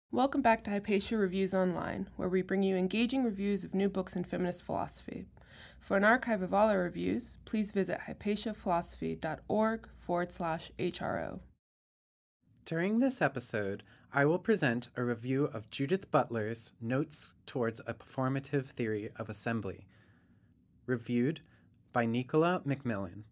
Welcome back to Hypatia Reviews Online, where we bring you engaging reviews of new books in feminist philosophy. For an archive of all our reviews, please visit hypatiaphilosophy.org/HRO. During this episode, I will present a review of Judith Butler's Notes Towards a Performative Theory of Assembly, reviewed by Nicola Macmillan.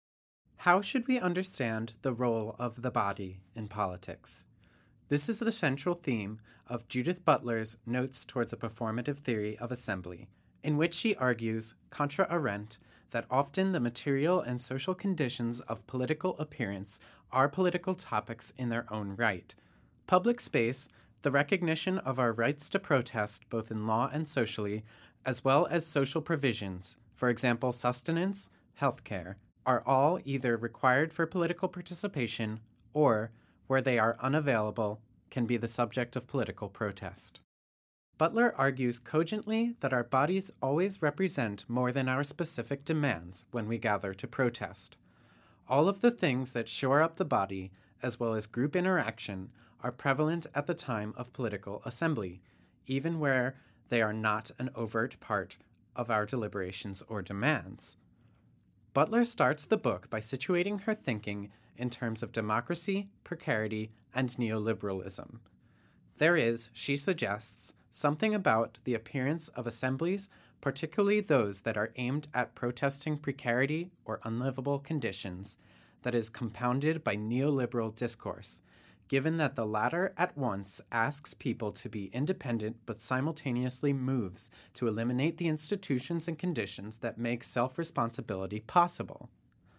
How should we understand the role of the body in politics? This is the central theme of Judith Butler's Notes Towards a Performative Theory of Assembly, in which she argues, contra arrent, that often the material and social conditions of political appearance are political topics in their own right. Public space, the recognition of our rights to protest both in law and socially, as well as social provisions, for example sustenance, healthcare, are all either required for political participation or, where they are unavailable, can be the subject of political protest. Butler argues cogently that our bodies always represent more than our specific demands when we gather to protest. All of the things that shore up the body, as well as group interaction, are prevalent at the time of political assembly, even where they are not an overt part of our deliberations or demands. Butler starts the book by situating her thinking in terms of democracy, precarity, and neoliberalism. There is, she suggests, something about the appearance of assemblies, particularly those that are aimed at protesting precarity or unlivable conditions, that is compounded by neoliberal discourse, given that the latter at once asks people to be independent but simultaneously moves to eliminate the institutions and conditions that make self-responsibility possible.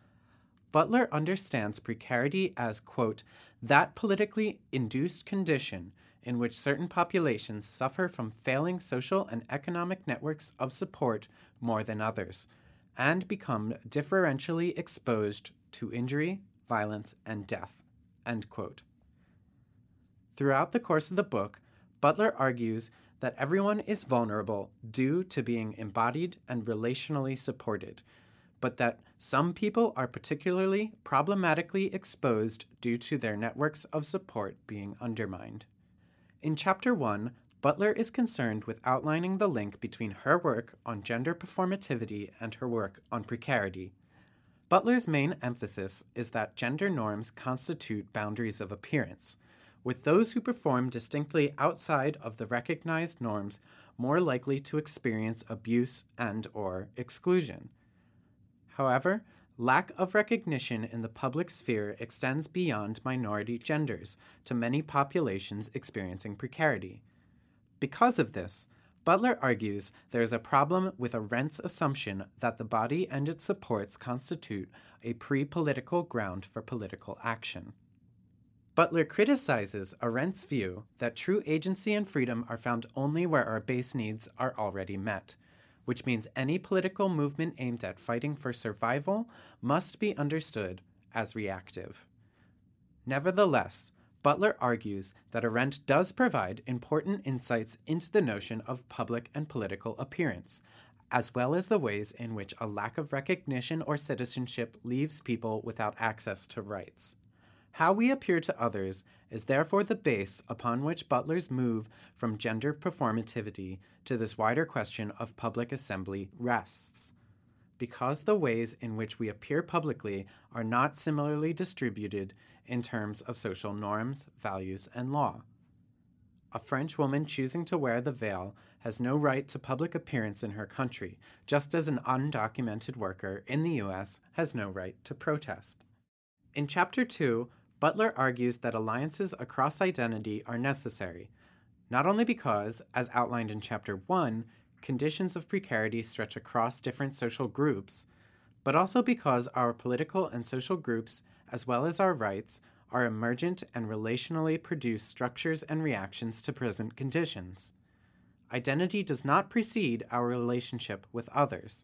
Butler understands precarity as, quote, that politically induced condition in which certain populations suffer from failing social and economic networks of support more than others, and become differentially exposed to injury, violence, and death, end quote. Throughout the course of the book, Butler argues that everyone is vulnerable due to being embodied and relationally supported, but that some people are particularly problematically exposed due to their networks of support being undermined. In Chapter 1, Butler is concerned with outlining the link between her work on gender performativity and her work on precarity. Butler's main emphasis is that gender norms constitute boundaries of appearance, with those who perform distinctly outside of the recognized norms more likely to experience abuse and/or exclusion. However, lack of recognition in the public sphere extends beyond minority genders to many populations experiencing precarity. Because of this, Butler argues there is a problem with Arendt's assumption that the body and its supports constitute a pre-political ground for political action. Butler criticizes Arendt's view that true agency and freedom are found only where our base needs are already met, which means any political movement aimed at fighting for survival must be understood as reactive. Nevertheless, Butler argues that Arendt does provide important insights into the notion of public and political appearance, as well as the ways in which a lack of recognition or citizenship leaves people without access to rights. How we appear to others is therefore the base upon which Butler's move from gender performativity to this wider question of public assembly rests. Because the ways in which we appear publicly are not similarly distributed in terms of social norms, values, and law. A French woman choosing to wear the veil has no right to public appearance in her country, just as an undocumented worker in the U.S. has no right to protest. In Chapter 2, Butler argues that alliances across identity are necessary, not only because, as outlined in Chapter 1, conditions of precarity stretch across different social groups, but also because our political and social groups, as well as our rights, are emergent and relationally produce structures and reactions to present conditions. Identity does not precede our relationship with others.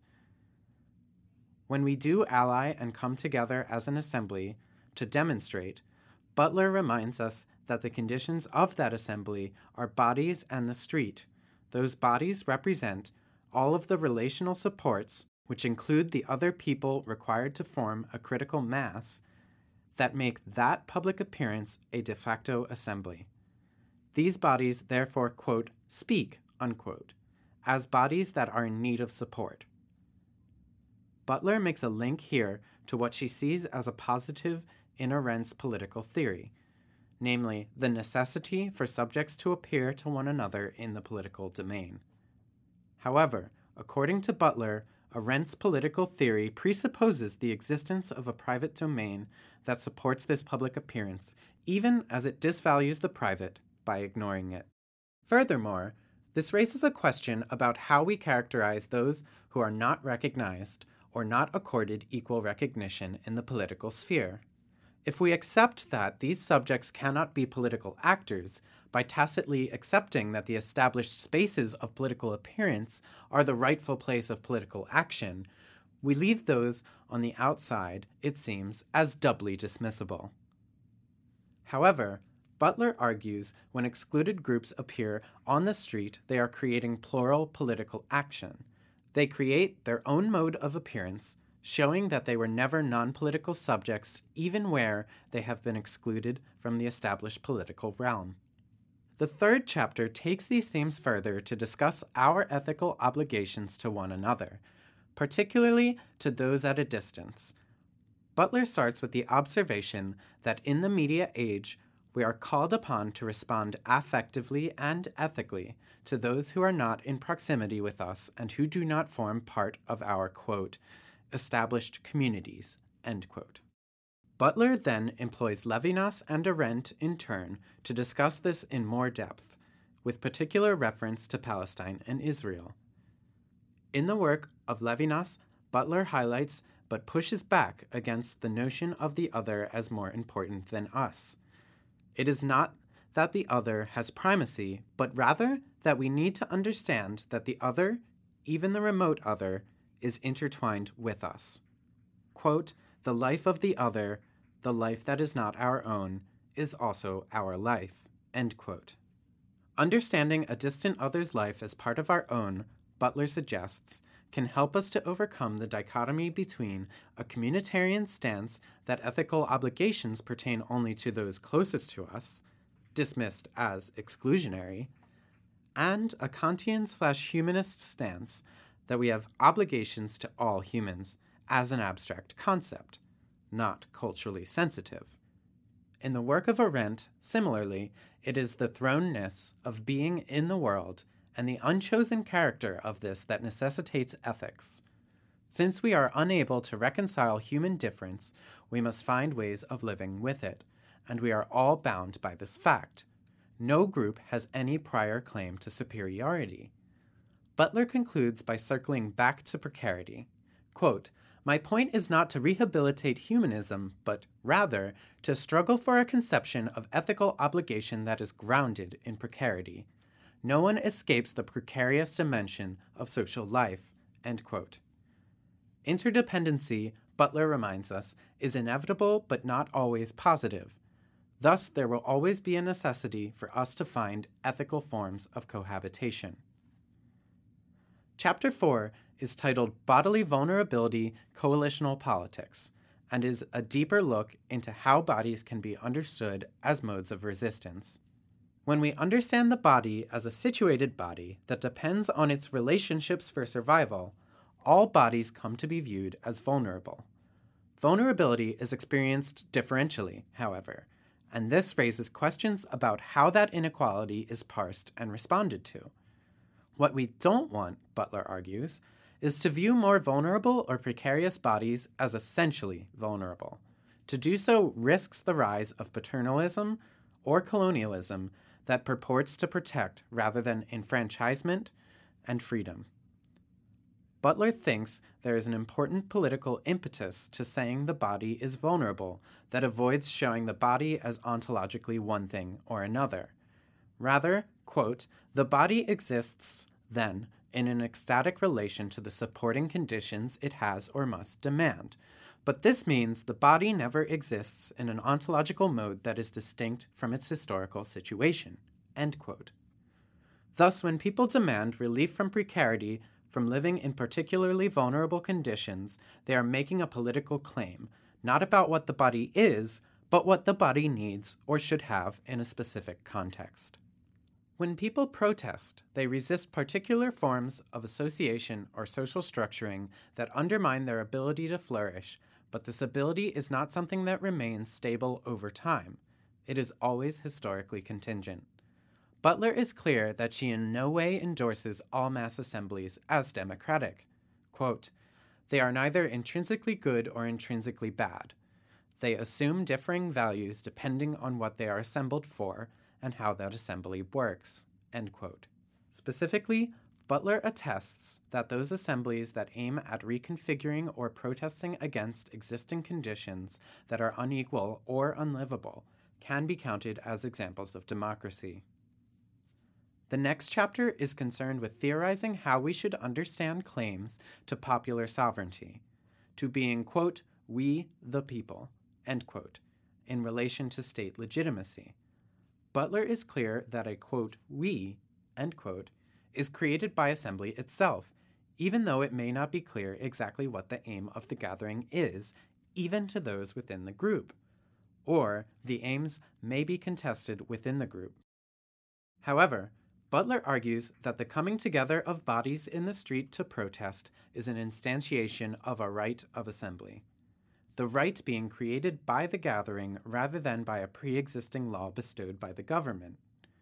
When we do ally and come together as an assembly to demonstrate, Butler reminds us that the conditions of that assembly are bodies and the street. Those bodies represent all of the relational supports, which include the other people required to form a critical mass, that make that public appearance a de facto assembly. These bodies therefore, quote, speak, unquote, as bodies that are in need of support. Butler makes a link here to what she sees as a positive in Arendt's political theory, namely the necessity for subjects to appear to one another in the political domain. However, according to Butler, Arendt's political theory presupposes the existence of a private domain that supports this public appearance, even as it disvalues the private by ignoring it. Furthermore, this raises a question about how we characterize those who are not recognized or not accorded equal recognition in the political sphere. If we accept that these subjects cannot be political actors, by tacitly accepting that the established spaces of political appearance are the rightful place of political action, we leave those on the outside, it seems, as doubly dismissible. However, Butler argues when excluded groups appear on the street, they are creating plural political action. They create their own mode of appearance, showing that they were never non-political subjects even where they have been excluded from the established political realm. The third chapter takes these themes further to discuss our ethical obligations to one another, particularly to those at a distance. Butler starts with the observation that in the media age, we are called upon to respond affectively and ethically to those who are not in proximity with us and who do not form part of our, quote, established communities, end quote. Butler then employs Levinas and Arendt in turn to discuss this in more depth, with particular reference to Palestine and Israel. In the work of Levinas, Butler highlights but pushes back against the notion of the other as more important than us. It is not that the other has primacy, but rather that we need to understand that the other, even the remote other, is intertwined with us. Quote, the life of the other, the life that is not our own, is also our life, end quote. Understanding a distant other's life as part of our own, Butler suggests, can help us to overcome the dichotomy between a communitarian stance that ethical obligations pertain only to those closest to us, dismissed as exclusionary, and a Kantian/humanist stance that we have obligations to all humans as an abstract concept, not culturally sensitive. In the work of Arendt, similarly, it is the thrownness of being in the world and the unchosen character of this that necessitates ethics. Since we are unable to reconcile human difference, we must find ways of living with it, and we are all bound by this fact. No group has any prior claim to superiority. Butler concludes by circling back to precarity. Quote, my point is not to rehabilitate humanism, but rather to struggle for a conception of ethical obligation that is grounded in precarity. No one escapes the precarious dimension of social life, end quote. Interdependency, Butler reminds us, is inevitable but not always positive. Thus, there will always be a necessity for us to find ethical forms of cohabitation. Chapter 4 is titled Bodily Vulnerability, Coalitional Politics, and is a deeper look into how bodies can be understood as modes of resistance. When we understand the body as a situated body that depends on its relationships for survival, all bodies come to be viewed as vulnerable. Vulnerability is experienced differentially, however, and this raises questions about how that inequality is parsed and responded to. What we don't want, Butler argues, is to view more vulnerable or precarious bodies as essentially vulnerable. To do so risks the rise of paternalism or colonialism that purports to protect rather than enfranchisement and freedom. Butler thinks there is an important political impetus to saying the body is vulnerable that avoids showing the body as ontologically one thing or another. Rather, quote, the body exists, then, in an ecstatic relation to the supporting conditions it has or must demand. But this means the body never exists in an ontological mode that is distinct from its historical situation, end quote. Thus, when people demand relief from precarity, from living in particularly vulnerable conditions, they are making a political claim, not about what the body is, but what the body needs or should have in a specific context. When people protest, they resist particular forms of association or social structuring that undermine their ability to flourish, but this ability is not something that remains stable over time. It is always historically contingent. Butler is clear that she in no way endorses all mass assemblies as democratic. Quote, "They are neither intrinsically good or intrinsically bad. They assume differing values depending on what they are assembled for and how that assembly works." End quote. Specifically, Butler attests that those assemblies that aim at reconfiguring or protesting against existing conditions that are unequal or unlivable can be counted as examples of democracy. The next chapter is concerned with theorizing how we should understand claims to popular sovereignty, to being, quote, "we the people," end quote, in relation to state legitimacy. Butler is clear that a, quote, "we," end quote, is created by assembly itself, even though it may not be clear exactly what the aim of the gathering is, even to those within the group, or the aims may be contested within the group. However, Butler argues that the coming together of bodies in the street to protest is an instantiation of a right of assembly, the right being created by the gathering rather than by a pre-existing law bestowed by the government.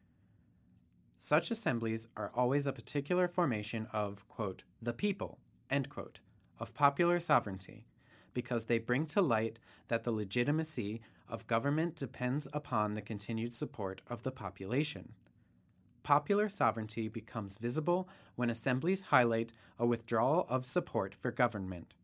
Such assemblies are always a particular formation of, quote, "the people," end quote, of popular sovereignty, because they bring to light that the legitimacy of government depends upon the continued support of the population. Popular sovereignty becomes visible when assemblies highlight a withdrawal of support for government.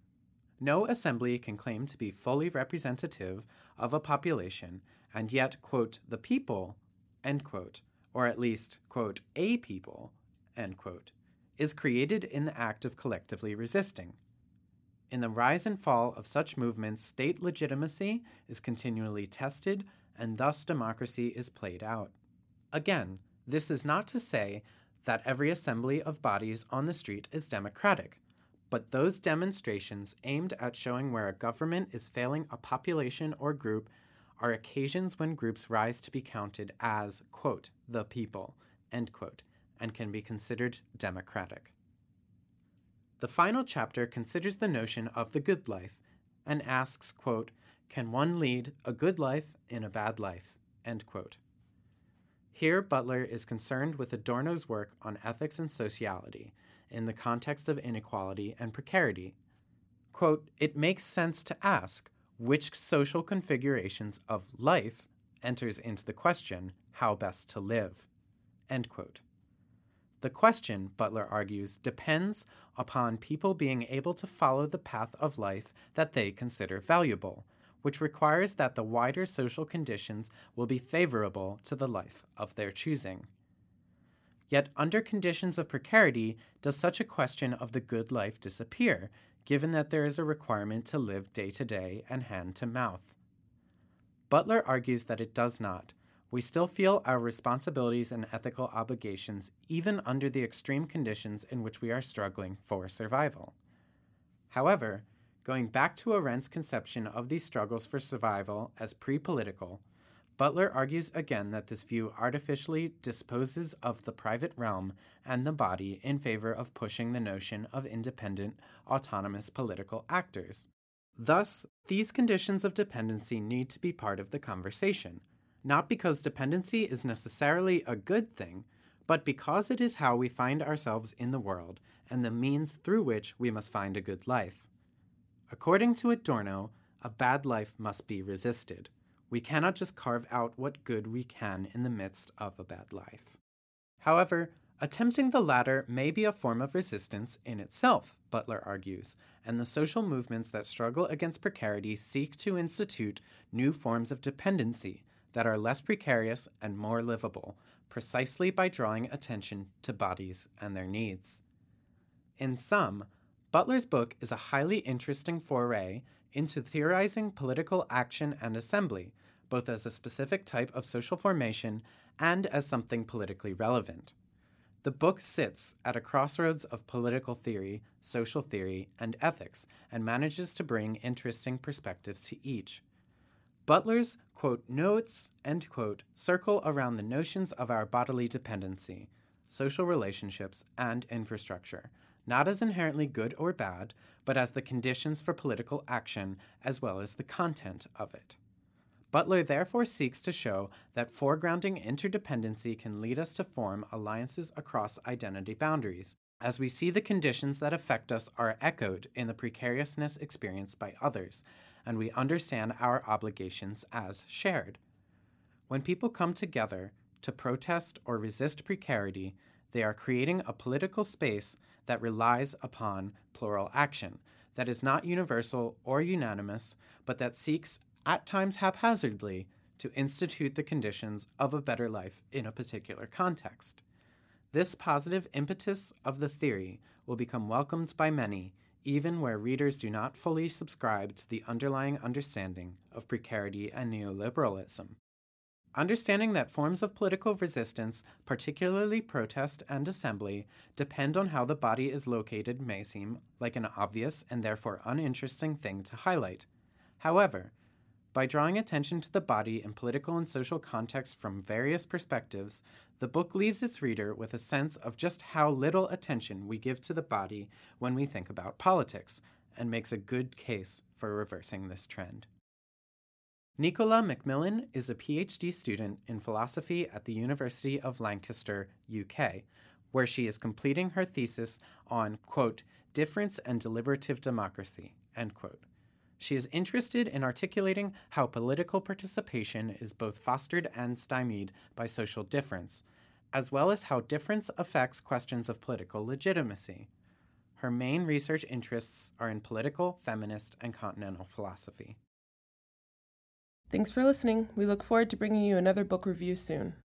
No assembly can claim to be fully representative of a population and yet, quote, "the people," end quote, or at least, quote, "a people," end quote, is created in the act of collectively resisting. In the rise and fall of such movements, state legitimacy is continually tested, and thus democracy is played out. Again, this is not to say that every assembly of bodies on the street is democratic, but those demonstrations aimed at showing where a government is failing a population or group are occasions when groups rise to be counted as, quote, "the people," end quote, and can be considered democratic. The final chapter considers the notion of the good life and asks, quote, "Can one lead a good life in a bad life?" End quote. Here, Butler is concerned with Adorno's work on ethics and sociality in the context of inequality and precarity. Quote, "It makes sense to ask which social configurations of life enters into the question, how best to live." End quote. The question, Butler argues, depends upon people being able to follow the path of life that they consider valuable, which requires that the wider social conditions will be favorable to the life of their choosing. Yet under conditions of precarity, does such a question of the good life disappear, given that there is a requirement to live day to day and hand to mouth? Butler argues that it does not. We still feel our responsibilities and ethical obligations even under the extreme conditions in which we are struggling for survival. However, going back to Arendt's conception of these struggles for survival as pre-political, Butler argues again that this view artificially disposes of the private realm and the body in favor of pushing the notion of independent, autonomous political actors. Thus, these conditions of dependency need to be part of the conversation, not because dependency is necessarily a good thing, but because it is how we find ourselves in the world and the means through which we must find a good life. According to Adorno, a bad life must be resisted. We cannot just carve out what good we can in the midst of a bad life. However, attempting the latter may be a form of resistance in itself, Butler argues, and the social movements that struggle against precarity seek to institute new forms of dependency that are less precarious and more livable, precisely by drawing attention to bodies and their needs. In sum, Butler's book is a highly interesting foray into theorizing political action and assembly, both as a specific type of social formation and as something politically relevant. The book sits at a crossroads of political theory, social theory, and ethics, and manages to bring interesting perspectives to each. Butler's, quote, notes, end quote, circle around the notions of our bodily dependency, social relationships, and infrastructure, not as inherently good or bad, but as the conditions for political action as well as the content of it. Butler therefore seeks to show that foregrounding interdependency can lead us to form alliances across identity boundaries, as we see the conditions that affect us are echoed in the precariousness experienced by others, and we understand our obligations as shared. When people come together to protest or resist precarity, they are creating a political space that relies upon plural action, that is not universal or unanimous, but that seeks, at times haphazardly, to institute the conditions of a better life in a particular context. This positive impetus of the theory will become welcomed by many, even where readers do not fully subscribe to the underlying understanding of precarity and neoliberalism. Understanding that forms of political resistance, particularly protest and assembly, depend on how the body is located may seem like an obvious and therefore uninteresting thing to highlight. However, by drawing attention to the body in political and social contexts from various perspectives, the book leaves its reader with a sense of just how little attention we give to the body when we think about politics, and makes a good case for reversing this trend. Nicola Macmillan is a PhD student in philosophy at the University of Lancaster, UK, where she is completing her thesis on, quote, difference and deliberative democracy, end quote. She is interested in articulating how political participation is both fostered and stymied by social difference, as well as how difference affects questions of political legitimacy. Her main research interests are in political, feminist, and continental philosophy. Thanks for listening. We look forward to bringing you another book review soon.